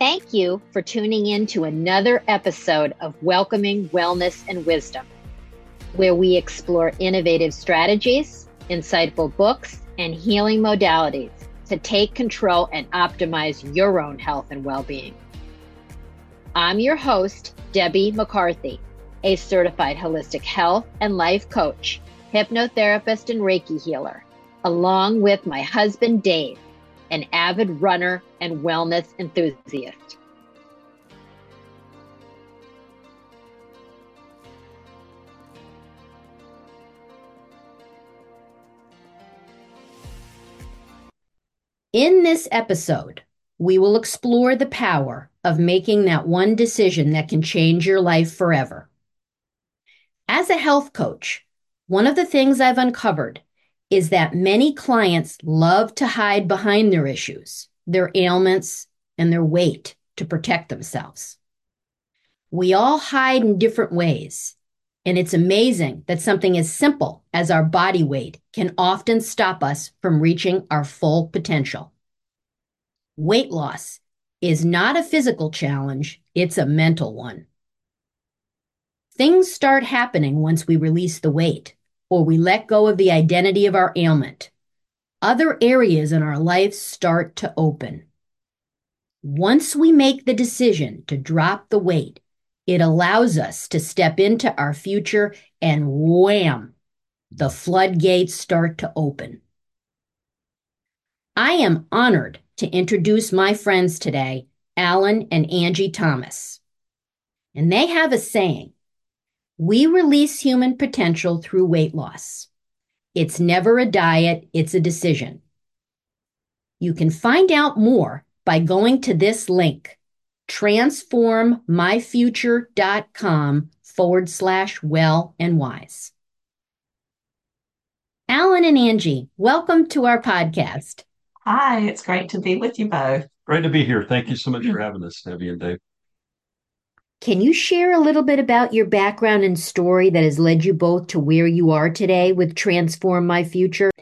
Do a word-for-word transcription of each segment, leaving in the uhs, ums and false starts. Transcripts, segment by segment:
Thank you for tuning in to another episode of Welcoming Wellness and Wisdom, where we explore innovative strategies, insightful books, and healing modalities to take control and optimize your own health and well-being. I'm your host, Debbie McCarthy, a certified holistic health and life coach, hypnotherapist, and Reiki healer, along with my husband, Dave, an avid runner and wellness enthusiast. In this episode, we will explore the power of making that one decision that can change your life forever. As a health coach, one of the things I've uncovered is that many clients love to hide behind their issues, their ailments, and their weight to protect themselves. We all hide in different ways, and it's amazing that something as simple as our body weight can often stop us from reaching our full potential. Weight loss is not a physical challenge, it's a mental one. Things start happening once we release the weight, or we let go of the identity of our ailment. Other areas in our life start to open. Once we make the decision to drop the weight, it allows us to step into our future, and wham, the floodgates start to open. I am honored to introduce my friends today, Alan and Angie Thomas. And they have a saying: we release human potential through weight loss. It's never a diet, it's a decision. You can find out more by going to this link, transformmyfuture.com forward slash well and wise. Alan and Angie, welcome to our podcast. Hi, it's great to be with you both. Great to be here. Thank you so much for having us, Debbie and Dave. Can you share a little bit about your background and story that has led you both to where you are today with Transform My Future?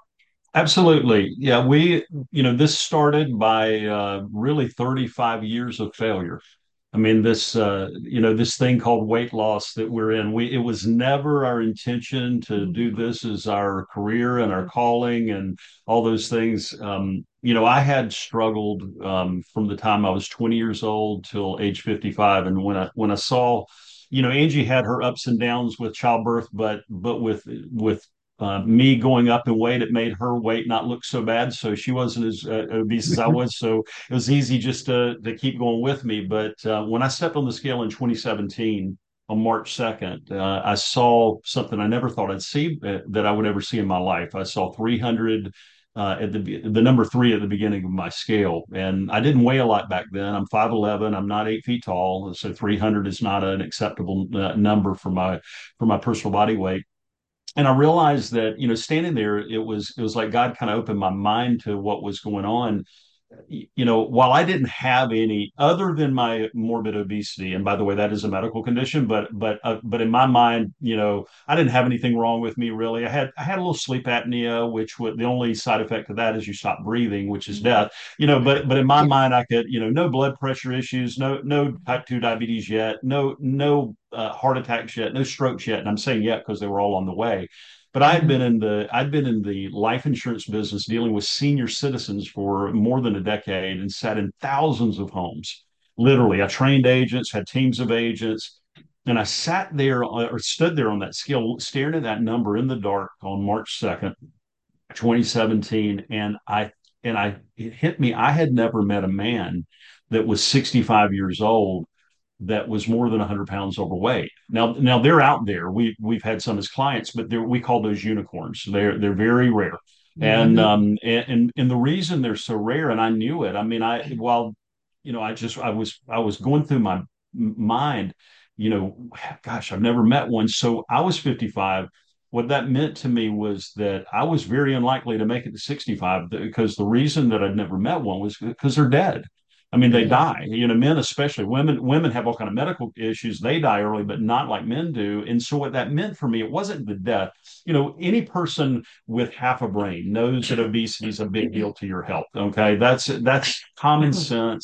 Absolutely. Yeah, we, you know, this started by uh, really thirty-five years of failure. I mean, this, uh, you know, this thing called weight loss that we're in, we, it was never our intention to do this as our career and our calling and all those things. Um, you know, I had struggled um, from the time I was twenty years old till age fifty-five. And when I, when I saw, you know, Angie had her ups and downs with childbirth, but, but with, with, uh, me going up in weight, it made her weight not look so bad. So she wasn't as uh, obese as I was. So it was easy just to, to keep going with me. But uh, when I stepped on the scale in twenty seventeen, on March second, uh, I saw something I never thought I'd see uh, that I would ever see in my life. I saw three hundred uh, at the the number three at the beginning of my scale, and I didn't weigh a lot back then. I'm five eleven. I'm not eight feet tall, so three hundred is not an acceptable uh, number for my for my personal body weight. And I realized that, you know, standing there, it was it was like God kind of opened my mind to what was going on. You know, while I didn't have any other than my morbid obesity, and by the way, that is a medical condition, but but uh, but in my mind, you know, I didn't have anything wrong with me really. I had I had a little sleep apnea, which would the only side effect of that is you stop breathing, which is death. You know, but but in my mind, I could, you know, no blood pressure issues, no no type two diabetes yet, no no uh, heart attacks yet, no strokes yet, and I'm saying yet because they were all on the way. But I had been in the I'd been in the life insurance business dealing with senior citizens for more than a decade and sat in thousands of homes. Literally, I trained agents, had teams of agents, and I sat there or stood there on that scale, staring at that number in the dark on March second, twenty seventeen, and I and I it hit me. I had never met a man that was sixty-five years old that was more than one hundred pounds overweight. Now, now they're out there. We we've had some as clients, but we call those unicorns. They're they're very rare, and Mhm. um and, and and the reason they're so rare, and I knew it. I mean, I while you know, I just I was I was going through my mind, you know, gosh, I've never met one. So I was fifty-five. What that meant to me was that I was very unlikely to make it to sixty-five because the reason that I'd never met one was because they're dead. I mean, they Yeah. die. You know, men especially. Women women have all kind of medical issues. They die early, but not like men do. And so what that meant for me, it wasn't the death. You know, any person with half a brain knows that obesity is a big deal to your health. Okay, that's that's common sense.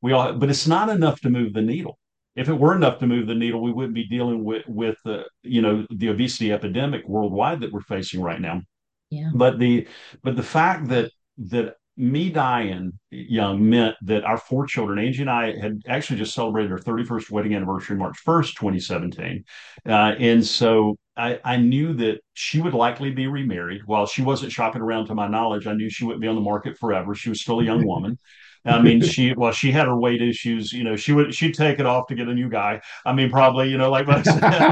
We all, but it's not enough to move the needle. If it were enough to move the needle, we wouldn't be dealing with with uh, you know the obesity epidemic worldwide that we're facing right now. Yeah. But the but the fact that that me dying young meant that our four children, Angie and I, had actually just celebrated our thirty-first wedding anniversary, March first, twenty seventeen. Uh, and so I, I knew that she would likely be remarried. While she wasn't shopping around to my knowledge, I knew she wouldn't be on the market forever. She was still a young woman. I mean, she well, she had her weight issues. You know, she would she'd take it off to get a new guy. I mean, probably, you know, like most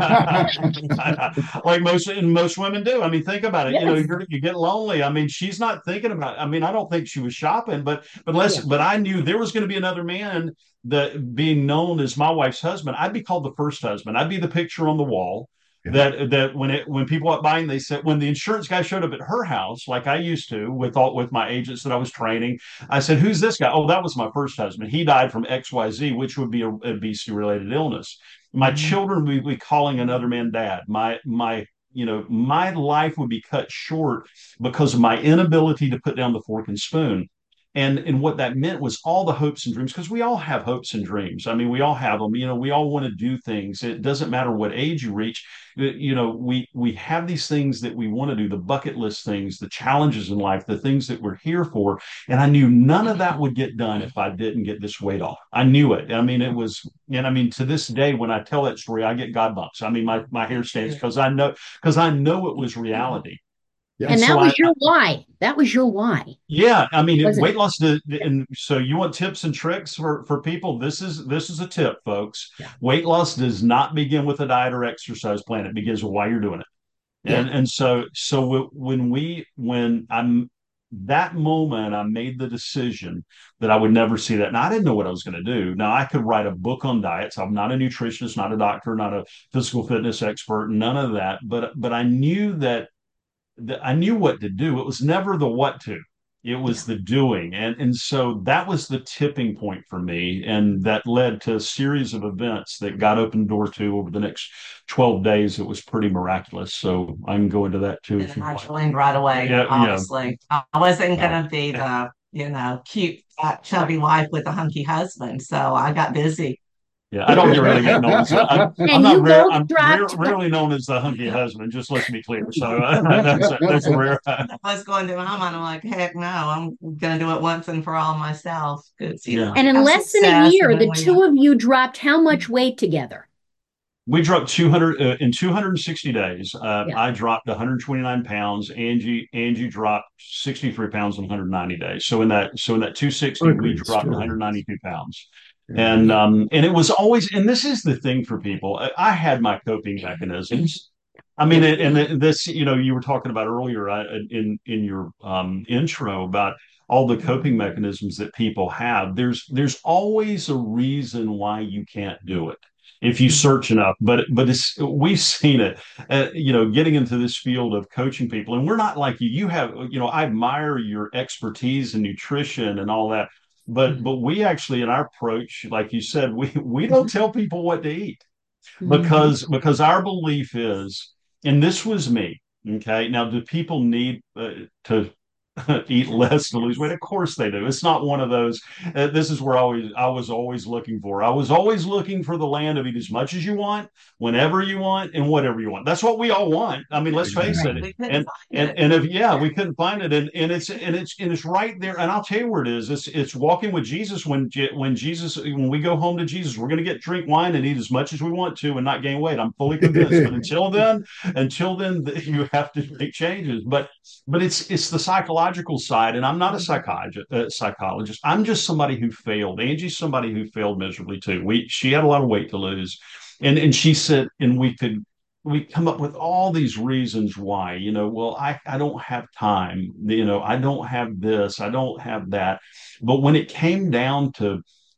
like most and most women do. I mean, think about it. You know, Yes. you're, you get lonely. I mean, she's not thinking about. I mean, I don't think she was shopping, but but let's. Yeah. But I knew there was going to be another man that being known as my wife's husband. I'd be called the first husband. I'd be the picture on the wall that that when it when people walk by and they said when the insurance guy showed up at her house like I used to with all with my agents that I was training, I said, "Who's this guy?" "Oh, that was my first husband. He died from X Y Z, which would be a obesity related illness." My Mhm. children would be calling another man dad. My my you know my life would be cut short because of my inability to put down the fork and spoon. And and what that meant was all the hopes and dreams, because we all have hopes and dreams. I mean, we all have them. You know, we all want to do things. It doesn't matter what age you reach. You know, we we have these things that we want to do, the bucket list things, the challenges in life, the things that we're here for. And I knew none of that would get done if I didn't get this weight off. I knew it. I mean, it was, and I mean, to this day, when I tell that story, I get God bumps. I mean, my my hair stands because I know because I know it was reality. Yeah. And And that so I, was your why. That was your why, yeah, I mean, wasn't weight it? loss. To, and so you want tips and tricks for for people? This is this is a tip, folks. Yeah. Weight loss does not begin with a diet or exercise plan. It begins with why you're doing it. Yeah. And and so so when we when I'm that moment, I made the decision that I would never see that. Now I didn't know what I was going to do. Now I could write a book on diets. I'm not a nutritionist, not a doctor, not a physical fitness expert, none of that. But but I knew that the, I knew what to do. It was never the what to. It Yeah. was the doing. And and so that was the tipping point for me. And that led to a series of events that got open door to over the next twelve days. It was pretty miraculous. So I can go into that too if And you I want. joined right away, Yeah, yeah. obviously. I wasn't Wow. going to be the, you know, cute, fat, chubby wife with a hunky husband. So I got busy. Yeah, I don't get really get known as I'm, I'm And not you rare. both I'm rare, dropped. rarely known as the hunky husband. Just let's be clear. So uh, that's a, that's a rare. I was going to my mind. I'm like, heck no, I'm going to do it once and for all myself. Because, you know, Yeah. And in have less than a success and year, then the we, two of you dropped how much weight together? We dropped two hundred uh, in two hundred sixty days. Uh, Yeah. I dropped one hundred twenty-nine pounds. Angie Angie dropped sixty-three pounds in one hundred ninety days. So in that so in that two hundred sixty, What a we great dropped story. one hundred ninety-two pounds. Yeah. And Yeah. um and it was always, and this is the thing for people. I, I had my coping mechanisms. I mean, Yeah. and, and this, you know, you were talking about earlier uh, in in your um, intro about all the coping mechanisms that people have. There's there's always a reason why you can't do it if you search enough. But but it's we've seen it. Uh, you know, getting into this field of coaching people, and we're not like you. You have, you know, I admire your expertise in nutrition and all that. But but we actually, in our approach, like you said, we we don't tell people what to eat Mhm. because because our belief is, and this was me. Okay, now do people need uh, to eat less to lose weight? Of course they do. It's not one of those. Uh, this is where I was. I was always looking for. I was always looking for the land of eat as much as you want, whenever you want, and whatever you want. That's what we all want. I mean, let's face Exactly. it. we couldn't And find and it. and if yeah, we couldn't find it, and and it's and it's and it's right there. And I'll tell you where it is. It's it's walking with Jesus. When when Jesus when we go home to Jesus, we're going to get drink wine and eat as much as we want to and not gain weight. I'm fully convinced. But until then, until then, you have to make changes. But but it's it's the psychological side, and I'm not a psychologist. Uh, psychologist. I'm just somebody who failed. Angie's somebody who failed miserably too. We she had a lot of weight to lose, and and she said, and we could we come up with all these reasons why. You know, well, I I don't have time. You know, I don't have this. I don't have that. But when it came down to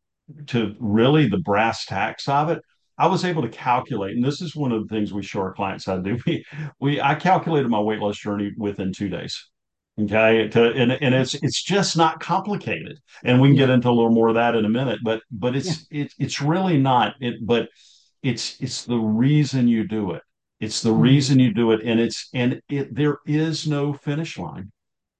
to really the brass tacks of it, I was able to calculate, and this is one of the things we show our clients how to do. We, we, I calculated my weight loss journey within two days. Okay, to, and and it's it's just not complicated, and we can Yeah. get into a little more of that in a minute. But but Yeah. it's it, it's really not. It but it's it's the reason you do it. It's the Mhm. reason you do it, and it's and it there is no finish line.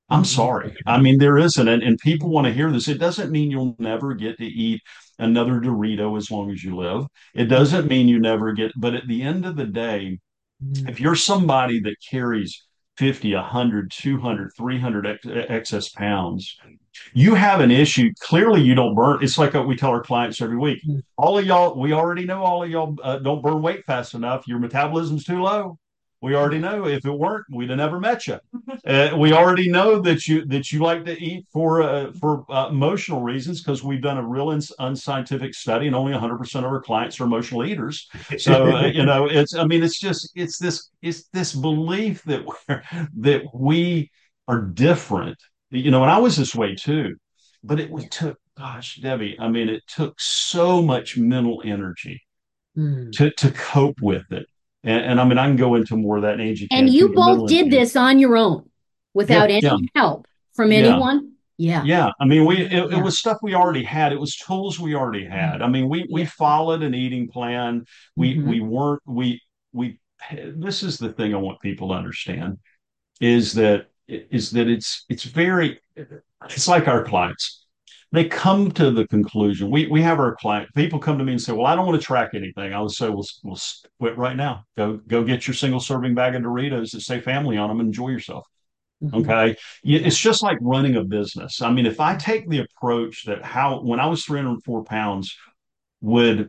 I'm Mhm. sorry. I mean, there isn't. And, and people want to hear this. It doesn't mean you'll never get to eat another Dorito as long as you live. It doesn't mean you never get, but at the end of the day, Mhm. if you're somebody that carries fifty, a hundred, two hundred, three hundred ex- excess pounds, you have an issue. Clearly, you don't burn. It's like what we tell our clients every week. All of y'all, we already know all of y'all uh, don't burn weight fast enough. Your metabolism's too low. We already know. If it weren't, we'd have never met you. Uh, we already know that you that you like to eat for uh, for uh, emotional reasons because we've done a real uns- unscientific study, and only one hundred percent of our clients are emotional eaters. So uh, you know, it's I mean, it's just it's this it's this belief that we're that we are different. You know, and I was this way too, but it Yeah. took, gosh, Debbie, I mean, it took so much mental energy Mm. to to cope with it. And, and I mean, I can go into more of that, and Angie And can too, you the both mental did energy. this on your own Yeah, without yeah, any help from yeah. anyone? Yeah. Yeah, I mean, we it, it Yeah. was stuff we already had. It was tools we already had. I mean, we we Yeah. followed an eating plan. We Hmm. we weren't we we. This is the thing I want people to understand is that is that it's it's very it's like our clients. They come to the conclusion. We we have our client people come to me and say, "Well, I don't want to track anything." I would say, "Well, we'll quit right now. Go go get your single serving bag of Doritos that say family on them and enjoy yourself." Hmm. Okay. Yeah. It's just like running a business. I mean, if I take the approach that how, when I was three hundred four pounds, would,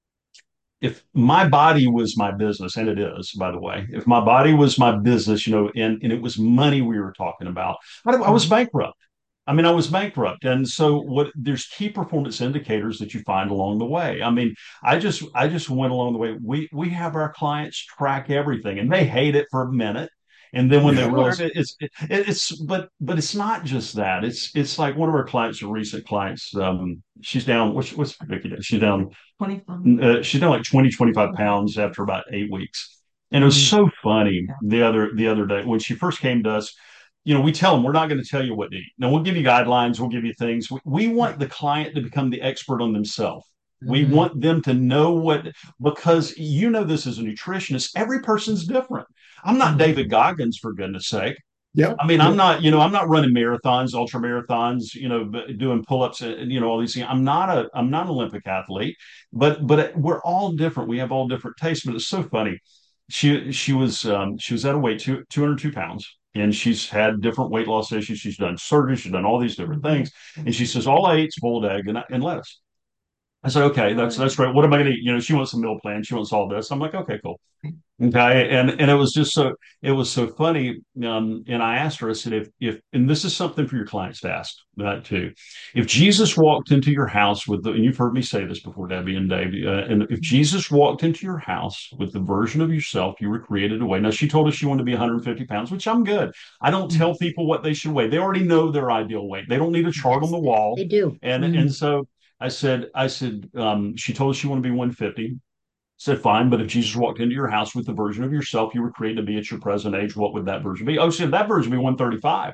if my body was my business, and it is, by the way, if my body was my business, you know, and, and it was money we were talking about, I, I was bankrupt. I mean, I was bankrupt. And so what there's key performance indicators that you find along the way. I mean, I just I just went along the way. We we have our clients track everything and they hate it for a minute. And then when they realize Sure. it, it's it, it's but but it's not just that. It's it's like one of our clients, a recent clients, um, she's down, what's what's Vicky? She's down twenty-five. uh, she's down like twenty twenty five pounds after about eight weeks. And it was Mm. so funny the other the other day when she first came to us. You know, we tell them we're not going to tell you what to eat. Now we'll give you guidelines, we'll give you things. We, we want Right. the client to become the expert on themselves. We Hmm. want them to know what, because you know this as a nutritionist, every person's different. I'm not Hmm. David Goggins, for goodness sake. Yep. I mean, I'm Yep. not, you know, I'm not running marathons, ultra marathons, you know, doing pull-ups and, you know, all these things. I'm not a, I'm not an Olympic athlete, but, but we're all different. We have all different tastes, but it's so funny. She, she was, um, she was at a weight two, two hundred two pounds and she's had different weight loss issues. She's done surgery. She's done all these different things. And she says, all I ate is boiled egg and, and lettuce. I said, okay, that's, that's great. What am I going to eat? You know, she wants a meal plan. She wants all this. I'm like, okay, cool. Okay, and and it was just so it was so funny. Um, and I asked her, I said, if if and this is something for your clients to ask that too. If Jesus walked into your house with the, and you've heard me say this before, Debbie and Dave, uh, and if Jesus walked into your house with the version of yourself you were created to weigh. Now she told us she wanted to be one hundred fifty pounds, which I'm good. I don't tell people what they should weigh. They already know their ideal weight. They don't need a chart on Yes, the wall. they do. And and Mm. so I said, I said, um, she told us she wanted to be one fifty. Said, fine, but if Jesus walked into your house with the version of yourself you were created to be at your present age, what would that version be? Oh, she said, that version would be one thirty-five.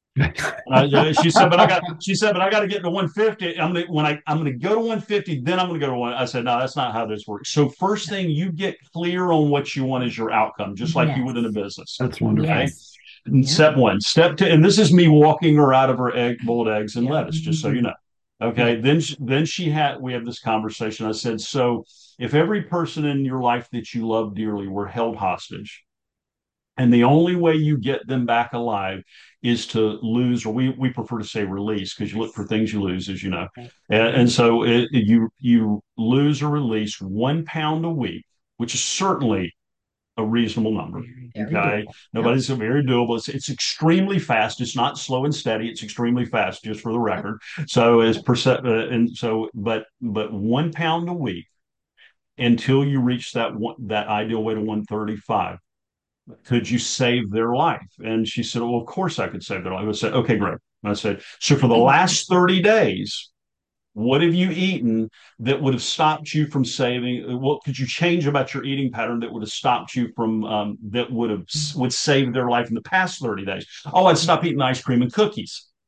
Uh, she said, but I got, she said, but I got to get to one fifty. I'm gonna, when I, I'm going to go to one fifty, then I'm going to go to one. I said, no, that's not how this works. So first thing you get clear on what you want is your outcome, just like you would in a Yes. business. That's wonderful. Okay. Yes. And Yeah. step one, step two, and this is me walking her out of her egg, boiled eggs and Yeah. lettuce, just so you Mhm. know. Yeah. Okay. Then, then she had, we had this conversation. I said, so if every person in your life that you love dearly were held hostage, and the only way you get them back alive is to lose, or we, we prefer to say release, because you look for things you lose, as you know. Right. And, Right. and so it, you you lose or release one pound a week, which is certainly a reasonable number. Very Okay. doable. Yep. Nobody's very doable. It's, it's extremely fast. It's not slow and steady. It's extremely fast, just for the Yep. record. So as percent, uh, and so, but, but one pound a week until you reach that one, that ideal weight of one thirty-five. Could you save their life? And she said, well, of course I could save their life. I said, okay, great. And I said, so for the last thirty days, what have you eaten that would have stopped you from saving? What could you change about your eating pattern that would have stopped you from, um, that would have, would save their life in the past thirty days? Oh, I'd stop eating ice cream and cookies.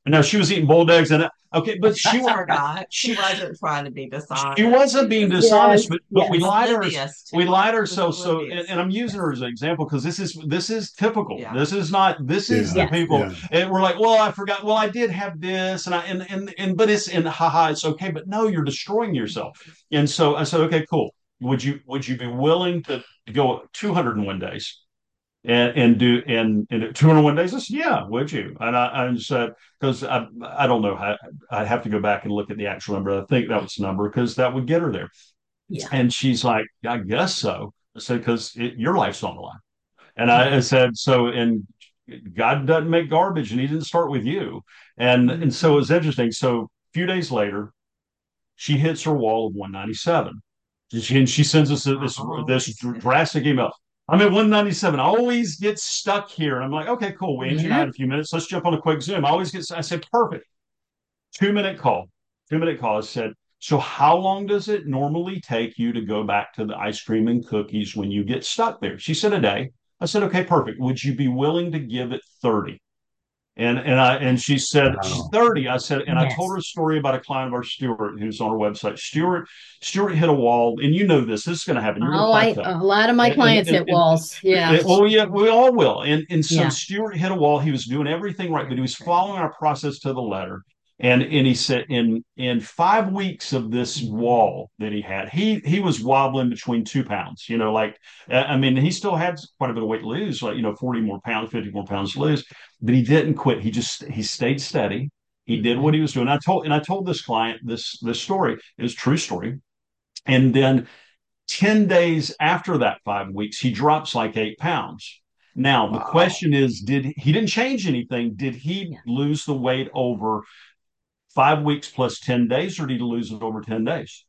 And now she was eating boiled eggs, and okay, but she That's was her God. She she wasn't trying to be she dishonest. wasn't She being just dishonest, Yes, but but we yes, lied to her, oblivious to we it. lied She was ourselves. So, and, oblivious. and I'm using her as an example because this is this is typical. Yeah. This is not this is Yeah, the yes. people, yeah. and we're like, well, I forgot. Well, I did have this, and I and and and but it's and haha, it's okay. But no, you're destroying yourself. And so I said, okay, cool. Would you would you be willing to, to go two hundred one days? and and do and and two hundred one days. I said, yeah, would you? And I, I said, because I I don't know how I'd have to go back and look at the actual number. I think that was the number because that would get her there. Yeah. And she's like, I guess so. I said, because your life's on the line. And I, I said, so and God doesn't make garbage, and He didn't start with you. And and so it was interesting. So a few days later, she hits her wall of one ninety-seven. And she sends us this Oh, this drastic email. I'm at one ninety-seven. I always get stuck here. And I'm like, okay, cool. Angie and I Yeah. had a few minutes. Let's jump on a quick Zoom. I always get, I said, perfect. Two minute call. Two minute call. I said, so how long does it normally take you to go back to the ice cream and cookies when you get stuck there? She said, a day. I said, okay, perfect. Would you be willing to give it thirty? And and I and she said she's Wow. thirty. I said, and I told her Yes. a story about a client of ours, Stuart, who's on our website. Stuart, Stuart hit a wall, and you know this. This is going to happen. You're going to Oh, I plateau. a lot of my And and clients and, hit and walls. Yeah. it, well, yeah, we all will. And and so Yeah. Stuart hit a wall. He was doing everything right, but he was following our process to the letter. And and he said in in five weeks of this wall that he had, he he was wobbling between two pounds. You know, like I mean, he still had quite a bit of weight to lose, like you know, forty more pounds, fifty more pounds to lose, but he didn't quit. He just he stayed steady. He did what Mhm. he was doing. I told and I told this client this this story. It was a true story. And then ten days after that five weeks, he drops like eight pounds. Now, the Wow. question is, did he didn't change anything? Did he Yeah. lose the weight over five weeks plus ten days, or did he lose it over ten days?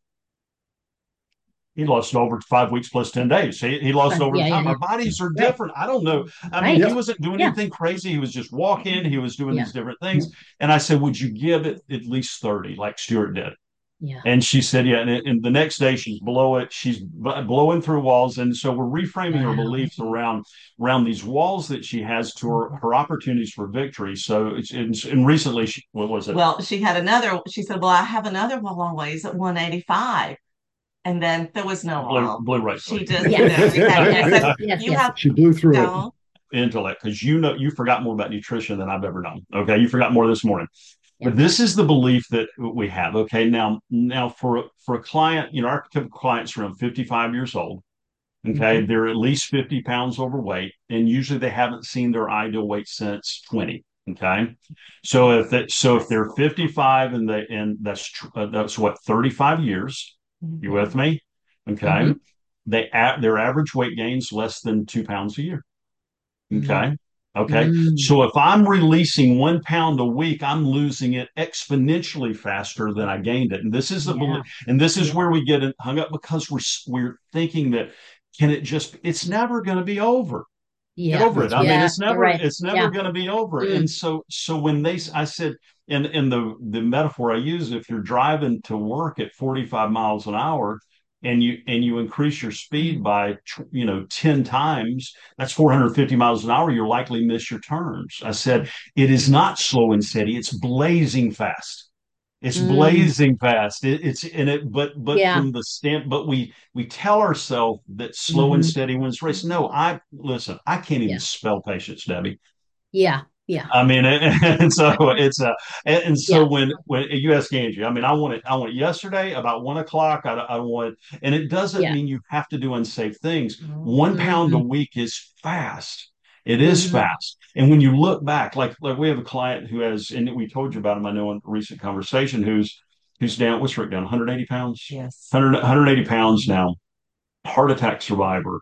He lost it over five weeks plus ten days. He, he lost it Right. over the Yeah. Yeah. time. Yeah. Our bodies are Right. different. I don't know. I mean, Right. he Yep. wasn't doing Yeah. anything crazy. He was just walking. He was doing Yeah. these different things. And I said, would you give it at least thirty, like Stuart did? Yeah. And she said, yeah. And, and the next day she's below it. She's blowing through walls. And so we're reframing her Wow. beliefs around, around these walls that she has to her, her opportunities for victory. So it's, it's and recently, she, what was it? Well, she had another, she said, well, I have another wall always at one eighty-five. And then there was no Blue, wall. blue right She foot. just, you know, Yes. we had, I Yes. said, Yes. you Yes. have, She blew through it. don't. Intellect, because you know you forgot more about nutrition than I've ever done. Okay, you forgot more this morning. Yeah. But this is the belief that we have. Okay, now now for for a client, you know, our typical clients around fifty-five years old. Okay, Mhm. they're at least fifty pounds overweight, and usually they haven't seen their ideal weight since twenty. Okay, so if that so if they're fifty-five and they and that's uh, that's what thirty-five years. You Mhm. with me? Okay, Mhm. they their average weight gains less than two pounds a year. Mhm. Okay. Okay. Mm. So if I'm releasing one pound a week, I'm losing it exponentially faster than I gained it. And this is the Yeah. belief, and this is Yeah. where we get hung up because we're we're thinking that can it just it's never going to be over. Get Yeah. over it. That's I right. mean, Yeah. it's You're never right. it's never Yeah. going to be over. And Mm. so so when they I said and and the the metaphor I use, if you're driving to work at forty-five miles an hour and you and you increase your speed by you know ten times, that's four hundred fifty miles an hour, you'll likely miss your turns. I said it is not slow and steady, it's blazing fast. It's Mm. blazing fast. It, it's in it, but but Yeah. from the stand, but we we tell ourselves that slow and Mhm. steady wins race. No, I listen. I can't even Yeah. spell patience, Debbie. Yeah. Yeah. I mean, and so it's a, and, and so Yeah. when when you ask Angie, I mean, I want it, I want it yesterday about one o'clock. I, I want, and it doesn't Yeah. mean you have to do unsafe things. One pound a Mhm. week is fast. It is Mhm. fast. And when you look back, like like we have a client who has, and we told you about him, I know in a recent conversation, who's who's down, what's Rick down, one hundred eighty pounds, Yes. one hundred, one hundred eighty pounds now, heart attack survivor,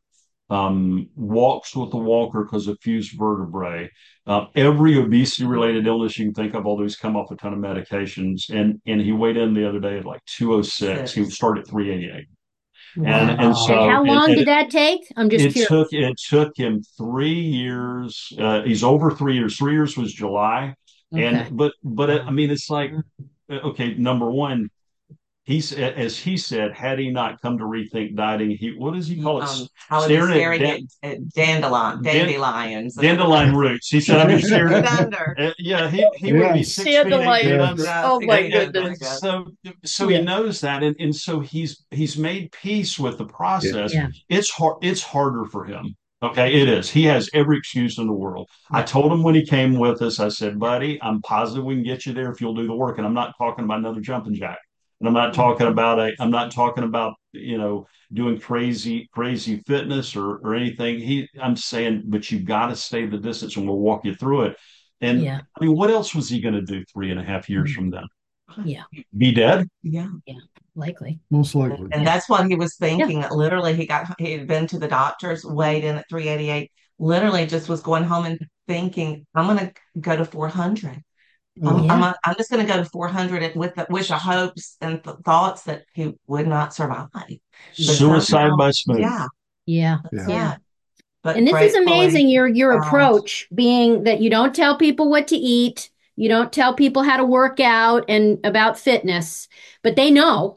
um, walks with a walker because of fused vertebrae. Uh, every obesity related illness you can think of, although he's come off a ton of medications. And and he weighed in the other day at like two oh six. He Six. started at three eighty-eight. And Wow. and And Wow. so how and, long and did it, that take? I'm just it curious. took it took him three years. Uh, he's over three years. Three years was July. And Okay. but but it, I Wow. mean it's like okay, number one, he's as he said, had he not come to rethink dieting, he what does he call it? Um, I was Staring at staring at, dan- at dandelion, dan- dandelions. dandelion roots. He said, I've been Six staring feet at. under. Uh, yeah, he he would be Yes. six feet eight feet Dandelions. under. Yes. Yeah, Oh six my feet And, under, I and goodness. guess. so so he Yeah. knows that, and, and so he's he's made peace with the process. Yeah. It's hard. It's harder for him. Okay, it is. He has every excuse in the world. I Yeah. told him when he came with us, I said, buddy, I'm positive we can get you there if you'll do the work. And I'm not talking about another jumping jack. And I'm not talking about a, I'm not talking about, you know, doing crazy, crazy fitness or or anything. He I'm saying, but you got to stay the distance and we'll walk you through it. And Yeah. I mean, what else was he going to do three and a half years from then? Yeah. Be dead? Yeah. Likely. Most likely. And that's what he was thinking. Literally, he got he had been to the doctors, weighed in at three eighty-eight. Literally, just was going home and thinking, I'm going to go to four hundred. I'm, Yeah. I'm, I'm just going to go to four hundred with the, with the hopes and th- thoughts that he would not survive. But Suicide somehow, by spoon. yeah, Yeah. that's Yeah. it. But And this is gratefully, amazing, your your found- approach being that you don't tell people what to eat, you don't tell people how to work out and about fitness, but they know.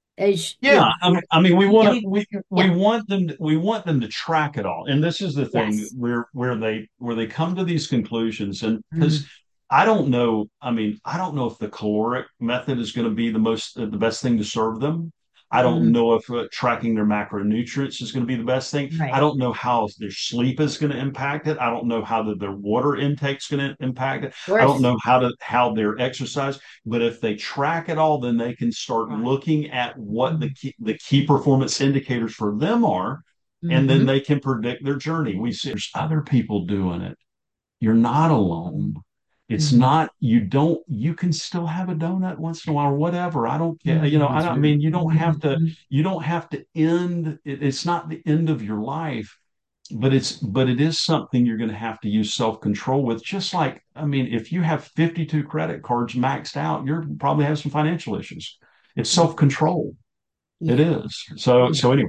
As you Yeah, know. I mean, I mean, we want Yeah. to, we we Yeah. want them to, we want them to track it all, and this is the thing Yes. where where they where they come to these conclusions, and Mhm. because I don't know, I mean, I don't know if the caloric method is going to be the most the best thing to serve them. I don't Mhm. know if uh, tracking their macronutrients is going to be the best thing. I Right. don't know how their sleep is going to impact it. I don't know how the, their water intake is going to impact it. Of I don't course. know how to how their exercise. But if they track it all, then they can start Right. looking at what the key, the key performance indicators for them are, and then Mhm. they can predict their journey. We see there's other people doing it. You're not alone. It's Mhm. not, you don't, you can still have a donut once in a while or whatever. I don't care. You know, I That's don't I right. mean, you don't have to, Mhm. you don't have to end, it, it's not the end of your life, but it's but it is something you're going to have to use self-control with. Just like, I mean, if you have fifty-two credit cards maxed out, you're probably have some financial issues. It's self-control. It Yeah. is. So Yeah. so anyway,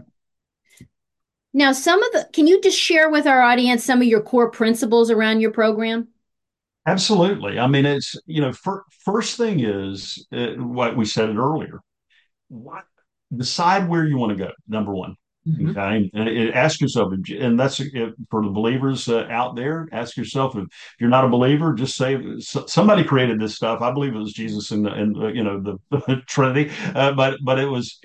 Now, some of the, can you just share with our audience some of your core principles around your program? absolutely. I mean, it's, you know, fir- first thing is uh, what we said it earlier. What decide where you want to go, number one. Mhm. Okay, and it, ask yourself, and that's if, for the believers uh, out there. Ask yourself if, if you're not a believer, just say so, somebody created this stuff. I believe it was Jesus and the, and uh, you know the, the Trinity, uh, but but it was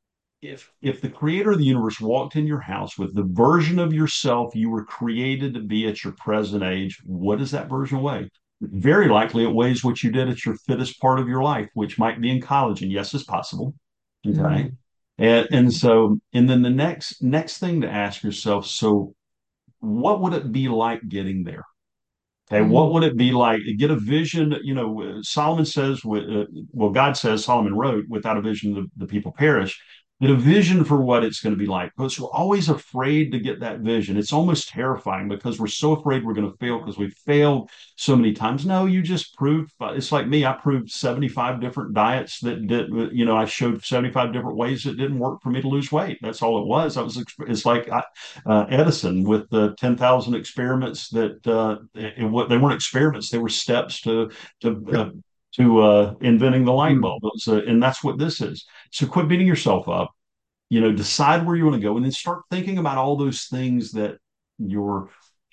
if if the creator of the universe walked in your house with the version of yourself you were created to be at your present age, what does that version weigh? Very likely it weighs what you did at your fittest part of your life, which might be in college, and yes, it's possible. Okay. Mhm. And, and so, and then the next next thing to ask yourself, so what would it be like getting there? Okay, Mhm. what would it be like? Get a vision. You know, Solomon says, uh, well, God says, Solomon wrote, without a vision, the, the people perish. Get a vision for what it's going to be like. Because we're always afraid to get that vision. It's almost terrifying because we're so afraid we're going to fail because we've failed so many times. No, you just proved. It's like me. I proved seventy-five different diets that did. You know, I showed seventy-five different ways that didn't work for me to lose weight. That's all it was. I was. It's like I, uh, Edison with the ten thousand experiments that uh, it, it, they weren't experiments; they were steps to to uh, to uh, inventing the light bulb. It was, uh, and that's what this is. So quit beating yourself up. You know, decide where you want to go, and then start thinking about all those things that you're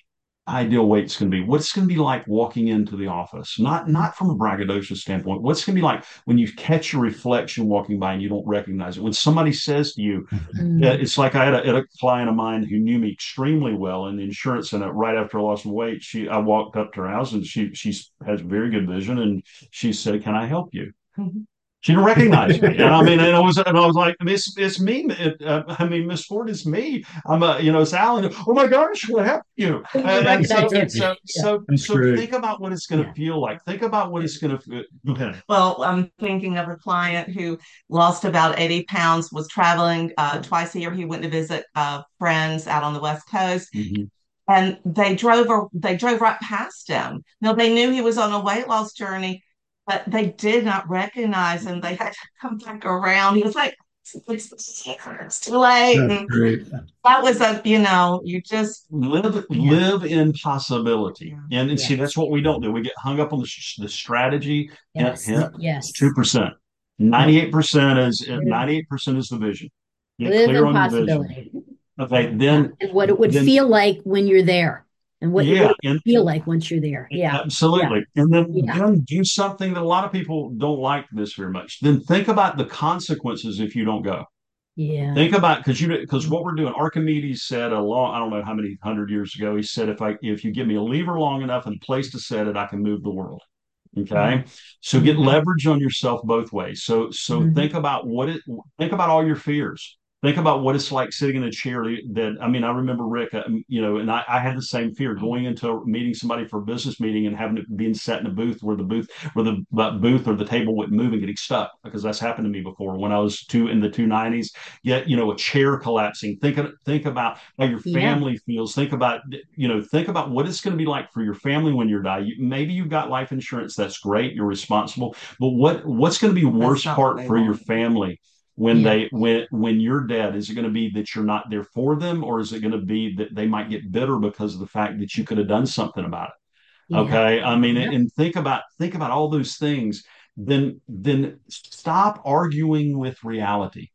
ideal weight's going to be. What's going to be like walking into the office? Not not from a braggadocious standpoint. What's going to be like when you catch your reflection walking by and you don't recognize it? When somebody says to you, Mhm. uh, it's like I had a, had a client of mine who knew me extremely well in the insurance, and uh, right after I lost some weight, she I walked up to her house and she she has very good vision, and she said, "Can I help you?" Mhm. She didn't recognize me, and I mean, and I was, and I was like, "It's it's me. It, uh, I mean, Miss Ford, it's me. I'm a, you know, it's Alan. Oh my gosh, what happened to you?" You And, and so, recognize you. so, Yeah. so, That's so, great. think about what it's going to Yeah. feel like. Think about what it's going to. Go ahead. Well, I'm thinking of a client who lost about eighty pounds, was traveling uh, twice a year. He went to visit uh, friends out on the West Coast, Mhm. and they drove or they drove right past him. Now they knew he was on a weight loss journey, but they did not recognize him. They had to come back around. He was like, "It's, it's too late." That's And great. that was a, you know, you just Live, Yeah. live in possibility, Yeah. and, and see Yes. that's what we don't do. We get hung up on the, the strategy. Hint, Yes. hint, Yes. two percent. ninety-eight percent is ninety-eight percent is the vision. Get Live clear in on your vision. possibility. Okay, Yeah. then And what it would then feel like when you're there and what, what yeah, it and would feel like once you're there. Yeah. Yeah. absolutely. And then Yeah. then do something that a lot of people don't like this very much. Then think about the consequences if you don't go. Yeah. Think about because you because what we're doing. Archimedes said a long I don't know how many hundred years ago. He said if I if you give me a lever long enough and a place to set it, I can move the world. Okay. So get Mm-hmm. leverage on yourself both ways. So so Mm-hmm. think about what it think about all your fears. Think about what it's like sitting in a chair that I mean, I remember Rick, uh, you know, and I, I had the same fear going into meeting somebody for a business meeting and having it being set in a booth where the booth where the booth or the table wouldn't move and getting stuck because that's happened to me before when I was two in the two nineties. Yet, you know, a chair collapsing. Think think about how your Yeah. family feels. Think about you know, think about what it's going to be like for your family when you're dying. You, maybe you've got life insurance. That's great. You're responsible. But what what's going to be That's worst not what part they for your want. family when Yeah. they when when you're dead? Is it going to be that you're not there for them, or is it going to be that they might get bitter because of the fact that you could have done something about it? Yeah. Okay, I mean, Yep. and think about think about all those things. Then then stop arguing with reality.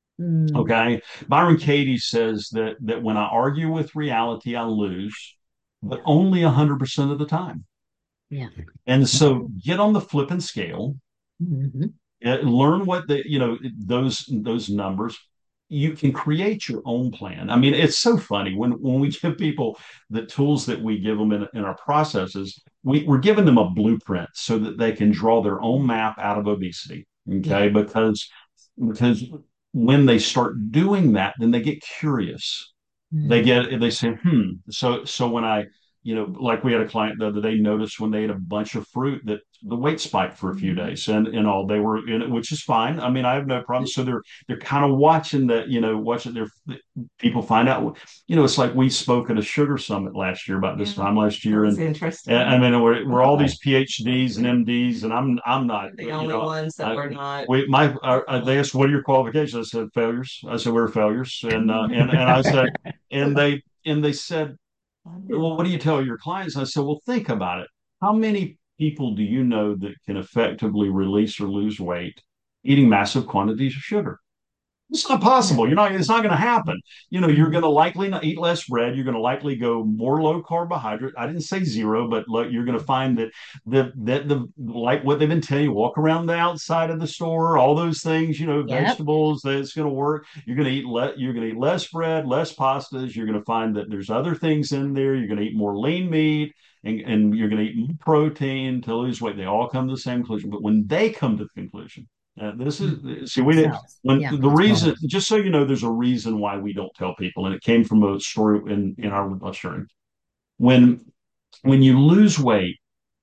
Mm. Okay. Byron Katie says that that when I argue with reality, I lose, but only one hundred percent of the time. Yeah. And so get on the flipping scale, Mm-hmm. uh, learn what the, you know, those those numbers. You can create your own plan. I mean, it's so funny when when we give people the tools that we give them in, in our processes, we, we're giving them a blueprint so that they can draw their own map out of obesity. Yeah. Okay. Because because when they start doing that, then they get curious. They Mm. get they say, hmm. So so when I, you know, like we had a client the other day noticed when they ate a bunch of fruit that the weight spiked for a few Mhm. days and and all they were in it, which is fine. I mean, I have no problem. So they're they're kind of watching that, you know, watching their people find out. You know, it's like we spoke at a sugar summit last year about this Yeah, time last that year, was and, and I interesting. mean, we're we're all these PhDs and M Ds, and I'm I'm not, The you only know. ones that I, were not. we my uh, they asked what are your qualifications? I said failures. I said we're failures, and uh, and and I said and they and they said, well, what do you tell your clients? I said, well, think about it. How many people do you know that can effectively release or lose weight eating massive quantities of sugar? It's not Yeah. possible. You're not, it's not going to happen. You know, you're Mm. going to likely not eat less bread. You're going to likely go more low carbohydrate. I didn't say zero, but look, you're going to find that the, that the, like what they've been telling you, walk around the outside of the store, all those things, you know, Yep. vegetables, that's going to work. You're going to eat less, you're going to eat less bread, less pastas. You're going to find that there's other things in there. You're going to eat more lean meat and, and you're going to eat more protein to lose weight. They all come to the same conclusion. But when they come to the conclusion, uh, this Mm. is see we did Themselves. when Yeah. the reason, just so you know, there's a reason why we don't tell people, and it came from a story in in our sharing. When when you lose weight,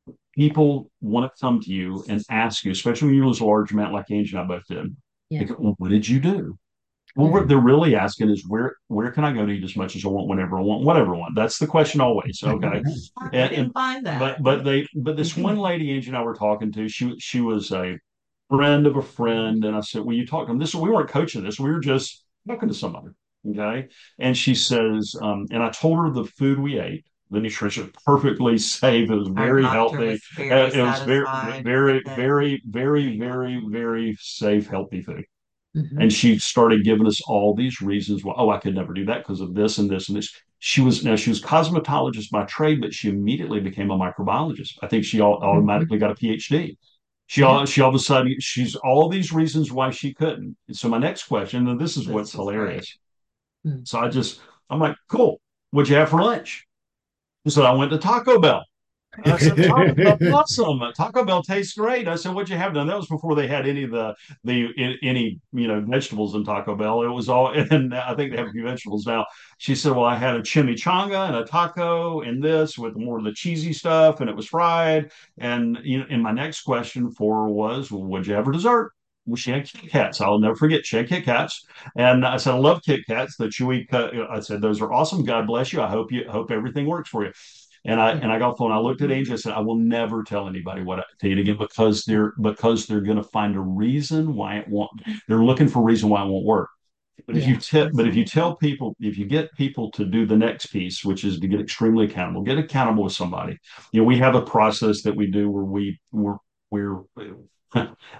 people want to come to you and ask you, especially when you lose a large amount, like Angie and I both did. They Yeah. go, well, what did you do? Well, Yeah. what they're really asking is where where can I go to eat as much as I want, whenever I want, whatever I want. That's the question always. Okay, I and, didn't and find but that. but they but this one lady Angie and I were talking to, she she was a friend of a friend. And I said, well, you talk to them. This, we weren't coaching this. We were just talking to somebody. Okay. And she says, um, and I told her the food we ate, the nutrition, perfectly safe. It was Our very doctor healthy. was very Uh, It was very, satisfied with very, it. very, very, very, very safe, healthy food. Mm-hmm. And she started giving us all these reasons why, oh, I could never do that because of this and this and this. She was now she was cosmetologist by trade, but she immediately became a microbiologist. I think she Mm-hmm. automatically got a PhD. She Yeah. all she all of a sudden she's all these reasons why she couldn't. And so my next question, and this is This what's was great. hilarious. Mm. So I just I'm like, cool. What'd you have for lunch? She said, I went to Taco Bell. I said, Taco Bell, awesome. Taco Bell tastes great. I said, what'd you have? Done? That was before they had any of the the any you know vegetables in Taco Bell. It was all, and I think they have a few vegetables now. She said, well, I had a chimichanga and a taco and this with more of the cheesy stuff, and it was fried. And you know, and my next question for her was, well, what'd you have for dessert? Well, she had Kit Kats. I'll never forget. She had Kit Kats, and I said, I love Kit Kats. The chewy. I said, those are awesome. God bless you. I hope you hope everything works for you. And I Yeah. and I got the phone. I looked at Angel. I said, I will never tell anybody what I to eat again because they're because they're going to find a reason why it won't. They're looking for a reason why it won't work. But if you Yeah. tell but if you tell people, if you get people to do the next piece, which is to get extremely accountable, get accountable with somebody. You know, we have a process that we do where we we're we're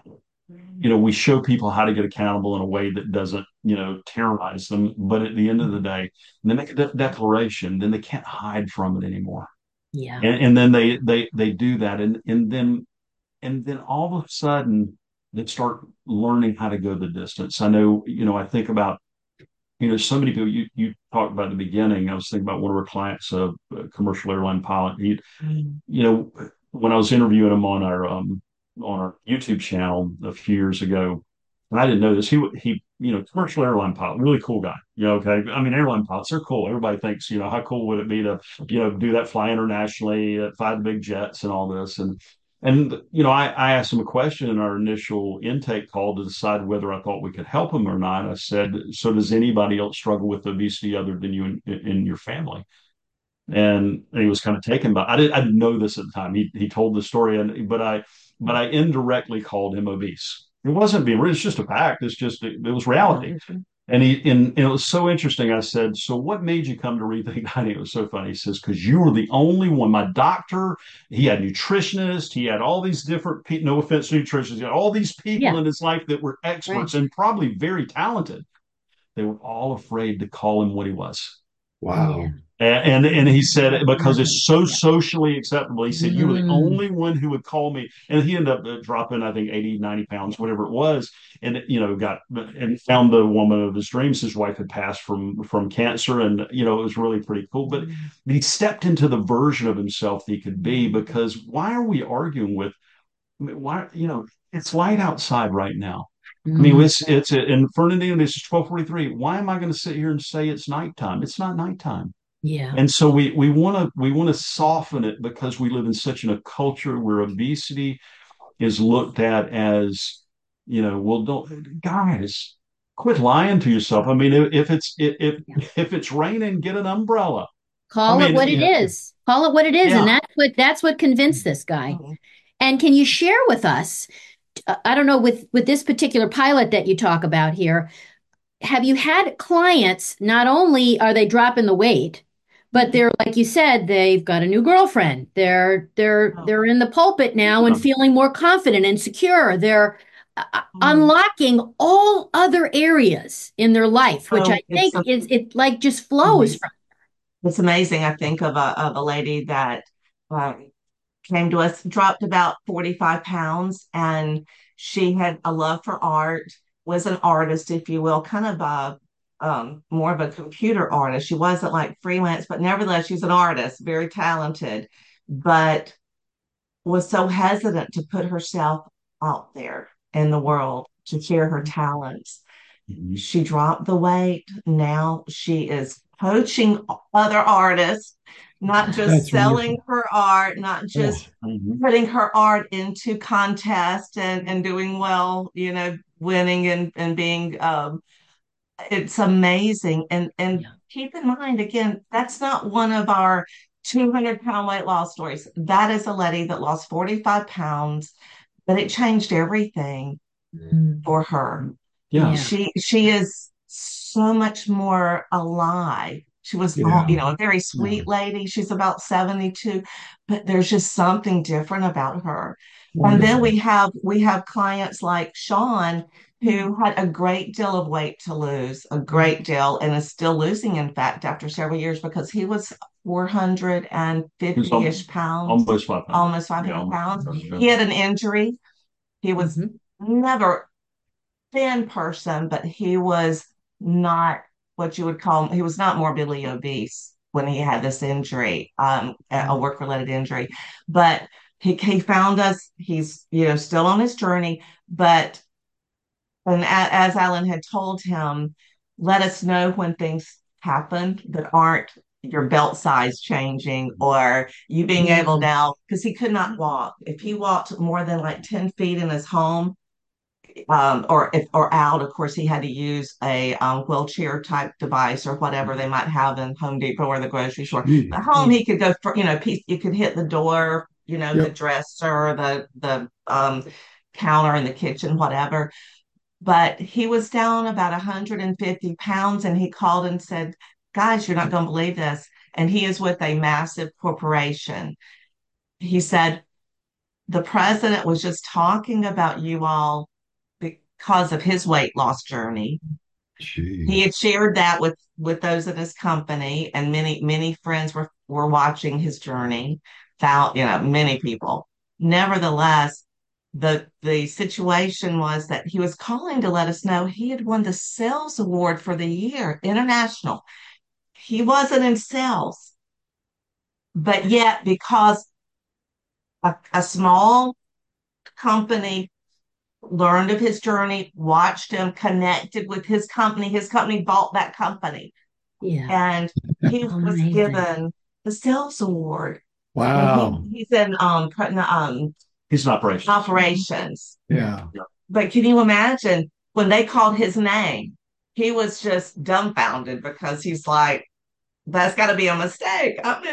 you know, we show people how to get accountable in a way that doesn't, you know, terrorize them. But at the end of the day, they make a de- declaration, then they can't hide from it anymore. Yeah. And, and then they they they do that, and and then and then all of a sudden they start learning how to go the distance. I know, you know, I think about, you know, so many people. You you talked about at the beginning. I was thinking about one of our clients, a, a commercial airline pilot. He, you know, when I was interviewing him on our um on our YouTube channel a few years ago, and I didn't know this. He he, you know, commercial airline pilot, really cool guy. You know, okay. I mean, airline pilots are cool. Everybody thinks, you know, how cool would it be to, you know, do that, fly internationally, uh, fly the big jets and all this. And and you know, I, I asked him a question in our initial intake call to decide whether I thought we could help him or not. I said, "So does anybody else struggle with obesity other than you in, in your family?" And he was kind of taken by. I didn't I didn't know this at the time. He he told the story, and but I but I indirectly called him obese. It wasn't being rude. It's just a fact. It's just it, it was reality. And he and, and it was so interesting. I said, "So what made you come to Rethink Dining?" It was so funny. He says, "Because you were the only one. My doctor, he had nutritionists, he had all these different people, no offense to nutritionists, he had all these people Yeah. in his life that were Right. experts and probably very talented. They were all afraid to call him what he was." Yeah. Wow. And, and and he said because it's so socially acceptable. He said you were the Mm. only one who would call me, and he ended up uh, dropping, I think, eighty, ninety pounds, whatever it was, and you know got and found the woman of his dreams. His wife had passed from from cancer, and you know it was really pretty cool. But he stepped into the version of himself that he could be. Because why are we arguing with? Why, you know, it's light outside right now. I mean, Mm. it's it's in Fernandina. This is twelve forty three. Why am I going to sit here and say it's nighttime? It's not nighttime. Yeah. And so we we want to we want to soften it because we live in such a culture where obesity is looked at as, you know, well, don't guys quit lying to yourself. I mean, if it's if Yeah. if it's raining, get an umbrella. I Call it mean, what it yeah, is. Call it what it is. And yeah. that's what that's what convinced this guy. Mhm. And can you share with us, uh, I don't know, with with this particular pilot that you talk about here, have you had clients, not only are they dropping the weight, but they're, like you said, they've got a new girlfriend. They're they're Oh, they're in the pulpit now and Um, feeling more confident and secure. They're uh, uh, mhm. unlocking all other areas in their life, which I Oh, it's think a, is it like just flows mhm. from. It's amazing. I think of a of a lady that um, came to us, dropped about forty-five pounds, and she had a love for art, was an artist, if you will, kind of a um, more of a computer artist. She wasn't like freelance, but nevertheless, she's an artist, very talented, but was so hesitant to put herself out there in the world to share her talents. mhm. She dropped the weight. Now she is coaching other artists, not just That's selling wonderful. her art, not Oh, just Mhm. putting her art into contests and, and doing well, you know, winning and, and being um it's amazing. And and Yeah. keep in mind again, that's not one of our two hundred pound weight loss stories. That is a lady that lost forty-five pounds, but it changed everything Mm. for her. Yeah. Yeah. She she is so much more alive. She was all, yeah. you know, a very Yeah. sweet lady. She's about seventy-two, but there's just something different about her. And then Wonderful. we have we have clients like Sean who had a great deal of weight to lose, a Mm. great deal, and is still losing, in fact, after several years because he was It's four hundred fifty-ish al- pounds, almost five hundred. almost Yeah, five hundred almost pounds. five hundred. He had an injury. He was Mhm. never thin person, but he was not what you would call, he was not morbidly obese when he had this injury, um, a Mm. work related injury. But he, he found us, he's, you know, still on his journey. But, and a, as Alan had told him, let us know when things happen that aren't your belt size changing or you being able Mm. now, because he could not walk. If he walked more than like ten feet in his home, um, or if or out, of course, he had to use a um, wheelchair type device or whatever they might have in Home Depot or the grocery store. Gee. At home, Yeah. he could go for, you know, piece, you could hit the door, you know, the Yep. dresser, the the um, counter in the kitchen, whatever. But he was down about one hundred fifty pounds, and he called and said, "Guys, you're not going to believe this." And he is with a massive corporation. He said, "The president was just talking about you all because of his weight loss journey. He Jeez. had shared that with with those in his company, and many many friends were were watching his journey. Found, you know, many people. Nevertheless, the the situation was that he was calling to let us know he had won the sales award for the year, international. He wasn't in sales, but yet because a, a small company learned of his journey, watched him, connected with his company. His company bought that company, Yeah. and he was Amazing. given the sales award. And he Wow. he's in um um He's in operations. operations. Yeah. But can you imagine when they called his name? He was just dumbfounded because he's like, "That's got to be a mistake." I'm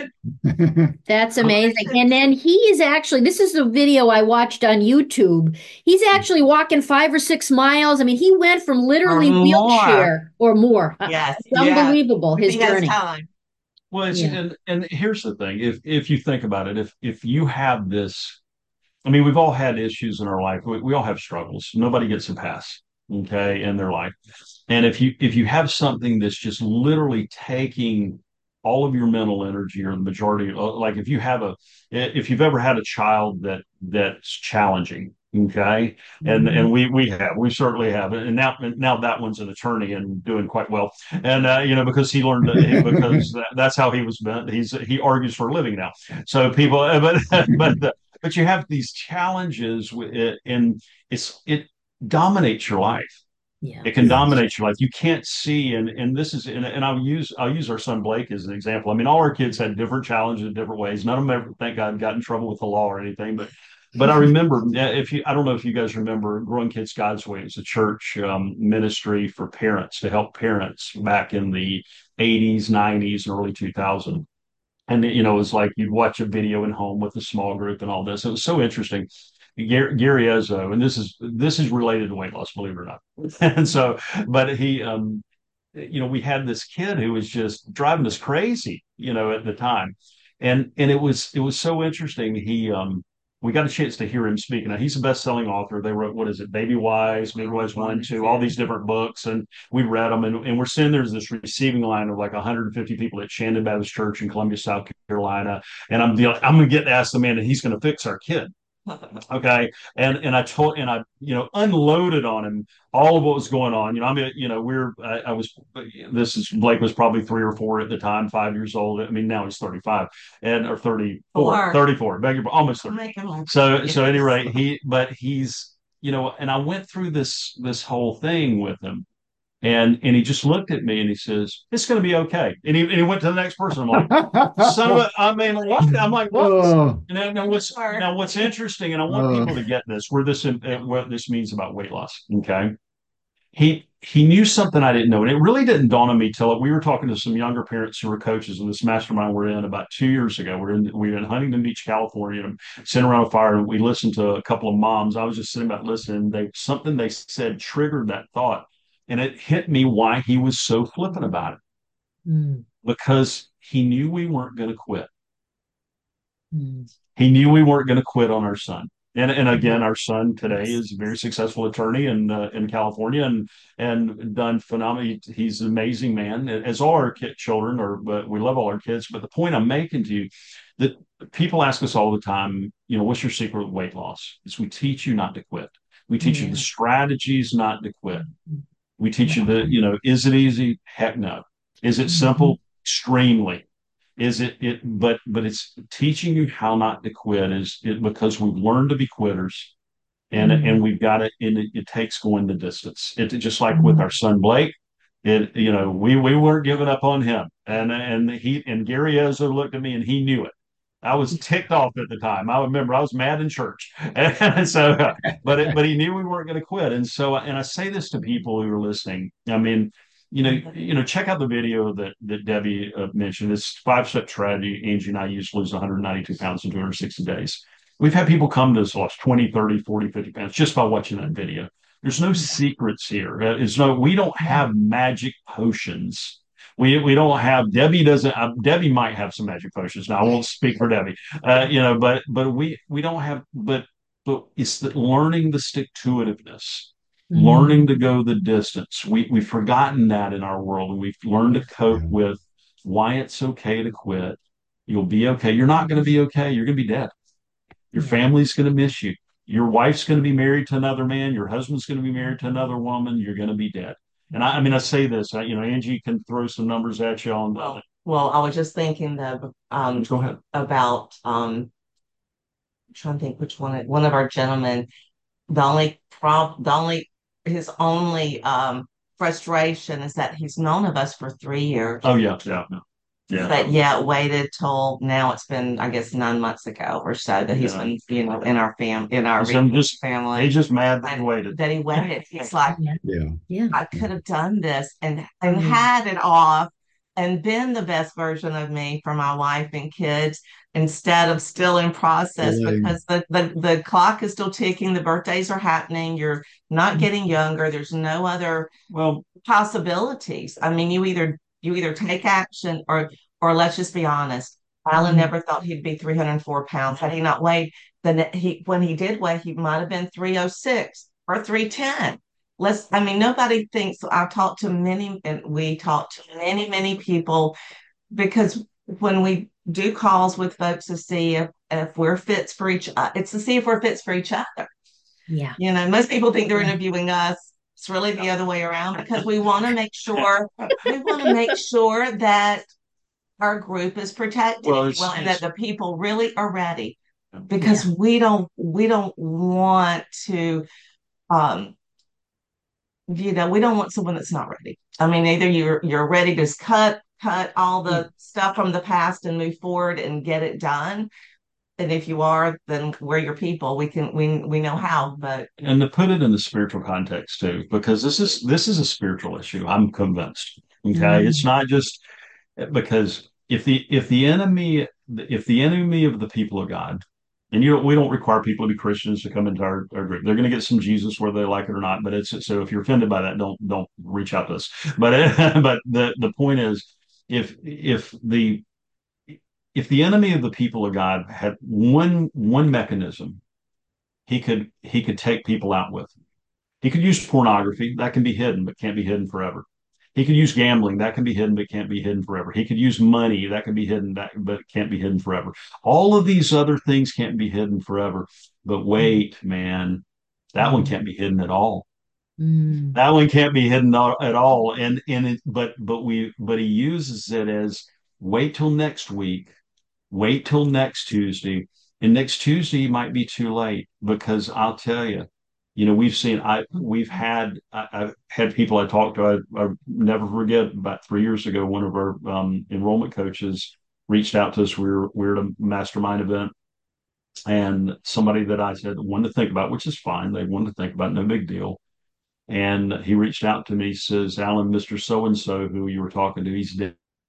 in That's amazing. And operations then he is actually, this is a video I watched on YouTube. He's actually walking five or six miles. I mean, he went from or literally more. wheelchair or more. Uh, Yes, It's yes. unbelievable, If his he has journey. time. Well, it's Yeah. and and here's the thing. If if you think about it, if if you have this, I mean, we've all had issues in our life. We, we all have struggles. Nobody gets a pass, okay, in their life. And if you if you have something that's just literally taking all of your mental energy or the majority, uh, like if you have a if you've ever had a child that that's challenging, okay, and and Mhm. we we have we certainly have, and now now that one's an attorney and doing quite well, and uh, you know because he learned because that, that's how he was meant. He's he argues for a living now, so people, but but but you have these challenges with it, and it's it dominates your life. Yeah. It can Yes. dominate your life. You can't see, and and this is, and, and I'll use I'll use our son Blake as an example. I mean, all our kids had different challenges in different ways. None of them ever, thank God, got in trouble with the law or anything. But but I remember, if you, I don't know if you guys remember, Growing Kids God's Way. It's a church um, ministry for parents to help parents back in the eighties, nineties, and early two thousands. And you know, it was like you'd watch a video in home with a small group and all this. It was so interesting. Gary, Gary Ezzo, and this is this is related to weight loss, believe it or not. And so, but he, um, you know, we had this kid who was just driving us crazy, you know, at the time, and and it was it was so interesting. He, um, we got a chance to hear him speak. Now he's a best-selling author. They wrote, what is it, Baby Wise, Baby Wise One, Two, all these different books, and we read them, and, and we're sitting there's this receiving line of like one hundred fifty people at Shandon Baptist Church in Columbia, South Carolina, and I'm I'm going to get to ask the man, and he's going to fix our kid. Okay. And and I told and I, you know, unloaded on him all of what was going on. You know, I mean, you know, we're I, I was this is Blake was probably three or four at the time, five years old. I mean, now he's thirty-five and or thirty-four, Four. thirty-four, beg your almost thirty. Make him like So so yes. anyway, he but he's you know, and I went through this this whole thing with him. And and he just looked at me and he says, "It's going to be okay." And he and he went to the next person. I'm like, "Son of a," I mean, what? I'm like, "What?" Oh, Now, now what's now what's interesting, and I want oh, people to get this, where this uh, what this means about weight loss. Okay, he he knew something I didn't know, and it really didn't dawn on me till we were talking to some younger parents who were coaches in this mastermind we're in about two years ago. We're in we were in Huntington Beach, California, and I'm sitting around a fire, and we listened to a couple of moms. I was just sitting back listening. They something they said triggered that thought, and it hit me why he was so flippant about it, Mm. because he knew we weren't going to quit. Mm. He knew we weren't going to quit on our son. And and again, Yeah. our son today is a very successful attorney in uh, in California and and done phenomenal. He's an amazing man, as all our kid, children are. But we love all our kids. But the point I'm making to you, that people ask us all the time, you know, what's your secret with weight loss? Is we teach you not to quit. We teach you the Yeah. strategies not to quit. We teach you Wow. the, you know, is it easy? Heck no. Is it Mhm. simple? Extremely. Is it it but but it's teaching you how not to quit is it because we've learned to be quitters, and and Mm. we've got it, and it, it takes going the distance. It just like with Mm. our son Blake, it you know we we weren't giving up on him, and and he and Gary Ezra looked at me and he knew it. I was ticked off at the time. I remember I was mad in church, and so but it, but he knew we weren't going to quit, and so and I say this to people who are listening. I mean, you know, you know, check out the video that that Debbie uh, mentioned. It's five step strategy. Angie and I used to lose one hundred ninety-two pounds in two hundred sixty days. We've had people come to us lost twenty, thirty, forty, fifty pounds just by watching that video. There's no secrets here. Uh, It's no, we don't Yeah. have magic potions. We we don't have Debbie doesn't uh, Debbie might have some magic potions. Now I won't speak for Debbie, uh, you know, but but we we don't have but but it's the learning the stick to itiveness. learning Mm. to go the distance. We, we've forgotten that in our world, and we've learned to cope Yeah. with why it's okay to quit. You'll be okay. You're not going to be okay. You're going to be dead. Your Yeah. family's going to miss you. Your wife's going to be married to another man. Your husband's going to be married to another woman. You're going to be dead. And I, I mean, I say this, I, you know, Angie can throw some numbers at you on Well, that. well, I was just thinking though, um, Go ahead. about um, I'm trying to think which one. One of our gentlemen, the only prob, the only his only um frustration is that he's known of us for three years. Oh, yeah, yeah, yeah, But yet waited till now it's been, I guess, nine months ago or so that he's yeah. been, you know, in our fam in our He's I'm just, family. he's just mad that he And waited. that he waited. He's like, Yeah. Yeah. Yeah. I could have done this and and Mm. had it off and been the best version of me for my wife and kids instead of still in process Delaying. because the, the the clock is still ticking, the birthdays are happening, you're not getting younger, there's no other Well, possibilities. I mean, you either you either take action or or let's just be honest. Alan Mm. never thought he'd be three hundred four pounds. Had he not weighed, then he when he did weigh, he might have been three oh six or three ten. Let's, I mean, nobody thinks. I've talked to many, and we talked to many, many people because when we do calls with folks to see if, if we're fits for each other, it's to see if we're fits for each other. Yeah. You know, most people think they're Yeah. interviewing us. It's really the other way around because we want to make sure we want to make sure that our group is protected, well, if it's, you will, and that it's the people really are ready Yeah. because we don't we don't want to um you know, we don't want someone that's not ready. I mean, either you're you're ready to just cut cut all Yeah. the stuff from the past and move forward and get it done. And if you are, then we're your people. We can we we know how, but and to put it in the spiritual context too, because this is this is a spiritual issue. I'm convinced. Okay, it's Mm. not just because if the if the enemy if the enemy of the people of God, and you don't, we don't require people to be Christians to come into our, our group. They're going to get some Jesus whether they like it or not. But it's so if you're offended by that, don't don't reach out to us. But but the the point is, if if the if the enemy of the people of God had one one mechanism he could he could take people out with. He could use pornography, that can be hidden, but can't be hidden forever. He could use gambling, that can be hidden, but can't be hidden forever. He could use money, that can be hidden, that, but can't be hidden forever. All of these other things can't be hidden forever. But wait, man, that one Mm. can't be hidden at all. Mm. That one can't be hidden at all. And and it, but but we but he uses it as wait till next week, wait till next Tuesday. And next Tuesday might be too late because I'll tell you, you know, we've seen, I, we've had, I, I've had people I talked to, I, I never forget about three years ago, one of our um, enrollment coaches reached out to us. We were, we were at a mastermind event and somebody that I said wanted to think about, which is fine. They wanted to think about, no big deal. And he reached out to me, says, Alan, Mister So-and-so, who you were talking to, he's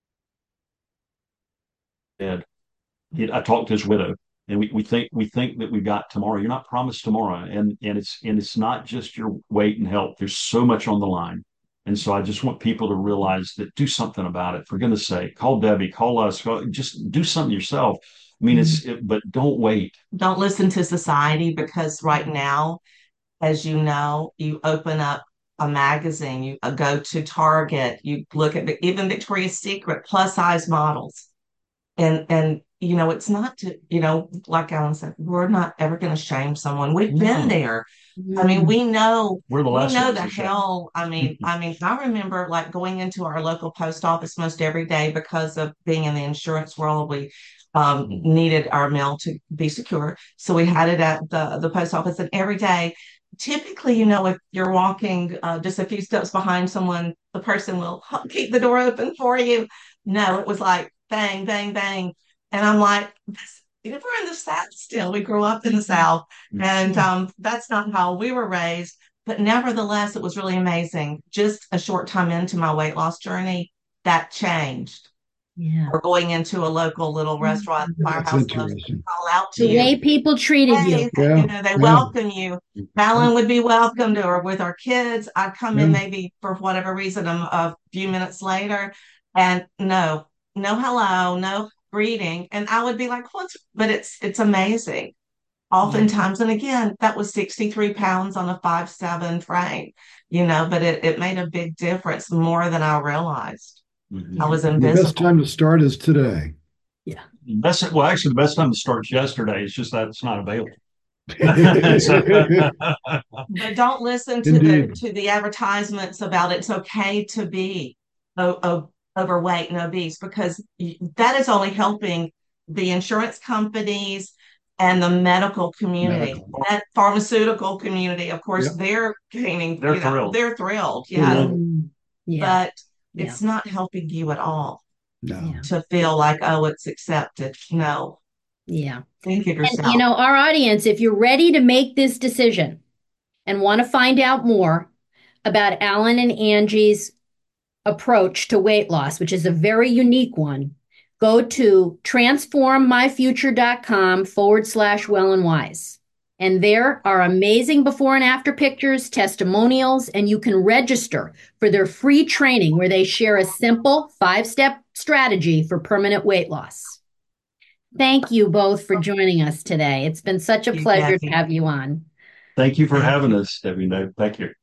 dead. He, I talked to his widow, and we, we think we think that we got tomorrow. You're not promised tomorrow, and and it's and it's not just your weight and health. There's so much on the line, and so I just want people to realize that do something about it. For goodness sake, call Debbie, call us, call, just do something yourself. I mean, Mm. it's it, but don't wait. don't listen to society because right now, as you know, you open up a magazine, you uh, go to Target, you look at the, even Victoria's Secret plus size models. And and you know, it's not to, you know, like Alan said, we're not ever going to shame someone. We've been No, there. I mean, Mm. we know we're the we last know ones the to say. hell. I mean, I mean, I remember like going into our local post office most every day because of being in the insurance world. We um, needed our mail to be secure, so we had it at the the post office, and every day. Typically, you know, if you're walking uh, just a few steps behind someone, the person will keep the door open for you. No, it was like bang, bang, bang, and I'm like, we're in the South still. We grew up in the South, and Yeah. um, that's not how we were raised. But nevertheless, it was really amazing. Just a short time into my weight loss journey, that changed. Yeah. Or going into a local little restaurant, That's Firehouse Loves to interesting. call out to The you. way people treated you. Hey, Yeah. you know, they Yeah. welcome you. Yeah. Alan would be welcomed, or with our kids. I'd come in Yeah. maybe for whatever reason a, a few minutes later, and no, no hello, no greeting, and I would be like, "What's?" But it's it's amazing. oftentimes, and again, that was sixty-three pounds on a five seven frame, you know, but it, it made a big difference more than I realized. Mhm. I was The best invisible. time to start is today. Yeah. Best, well, actually, the best time to start is yesterday. It's just that it's not available. But don't listen to the Indeed. to the advertisements about it's okay to be o- o- overweight and obese, because y- that is only helping the insurance companies and the medical community. Medical. That pharmaceutical community, of course, Yep. they're gaining, They're you know, thrilled. they're thrilled. They Yeah. love it. Mm, yeah. But Yeah. it's not helping you at all No. Yeah. to feel like, oh, it's accepted. No, Yeah. think of And, you yourself. know, our audience, if you're ready to make this decision and want to find out more about Alan and Angie's approach to weight loss, which is a very unique one, go to transformmyfuture.com forward slash well and wise. And there are amazing before and after pictures, testimonials, and you can register for their free training where they share a simple five step strategy for permanent weight loss. Thank you both for joining us today. It's been such a You, pleasure to Debbie. have you on. Thank you for Thank having you. us, Debbie. No, thank you.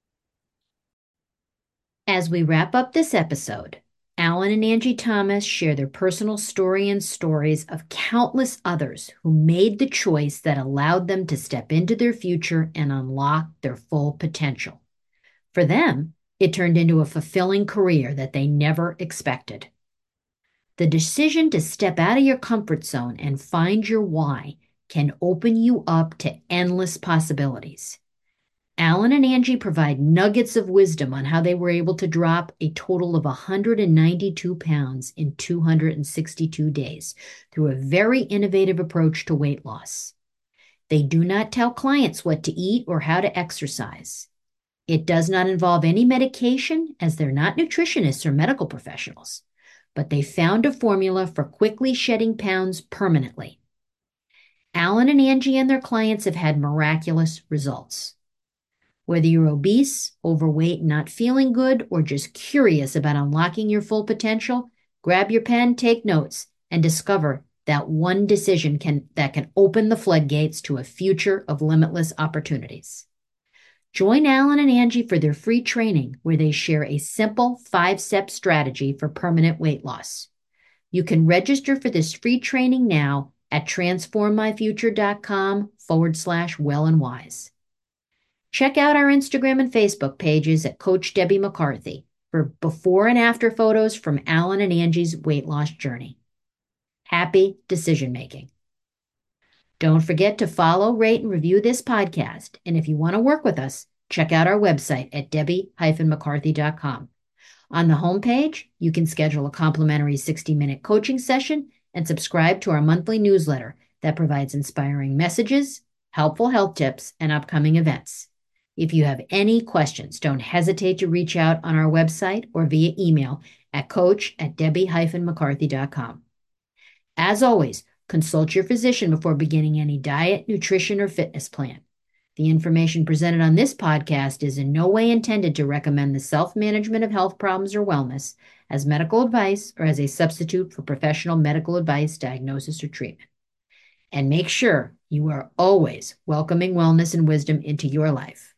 As we wrap up this episode, Alan and Angie Thomas share their personal story and stories of countless others who made the choice that allowed them to step into their future and unlock their full potential. For them, it turned into a fulfilling career that they never expected. The decision to step out of your comfort zone and find your why can open you up to endless possibilities. Alan and Angie provide nuggets of wisdom on how they were able to drop a total of one hundred ninety-two pounds in two hundred sixty-two days through a very innovative approach to weight loss. They do not tell clients what to eat or how to exercise. It does not involve any medication, as they're not nutritionists or medical professionals, but they found a formula for quickly shedding pounds permanently. Alan and Angie and their clients have had miraculous results. Whether you're obese, overweight, not feeling good, or just curious about unlocking your full potential, grab your pen, take notes, and discover that one decision can that can open the floodgates to a future of limitless opportunities. Join Alan and Angie for their free training where they share a simple five-step strategy for permanent weight loss. You can register for this free training now at transformmyfuture.com forward slash well and wise. Check out our Instagram and Facebook pages at Coach Debbie McCarthy for before and after photos from Alan and Angie's weight loss journey. Happy decision making. Don't forget to follow, rate, and review this podcast. And if you want to work with us, check out our website at debbie dash mccarthy dot com. On the homepage, you can schedule a complimentary sixty-minute coaching session and subscribe to our monthly newsletter that provides inspiring messages, helpful health tips, and upcoming events. If you have any questions, don't hesitate to reach out on our website or via email at coach at debbie dash mccarthy dot com. As always, consult your physician before beginning any diet, nutrition, or fitness plan. The information presented on this podcast is in no way intended to recommend the self-management of health problems or wellness as medical advice or as a substitute for professional medical advice, diagnosis, or treatment. And make sure you are always welcoming wellness and wisdom into your life.